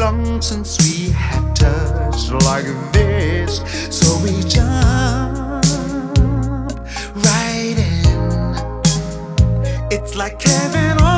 long since we have touched like this. So we jump right in. It's like heaven on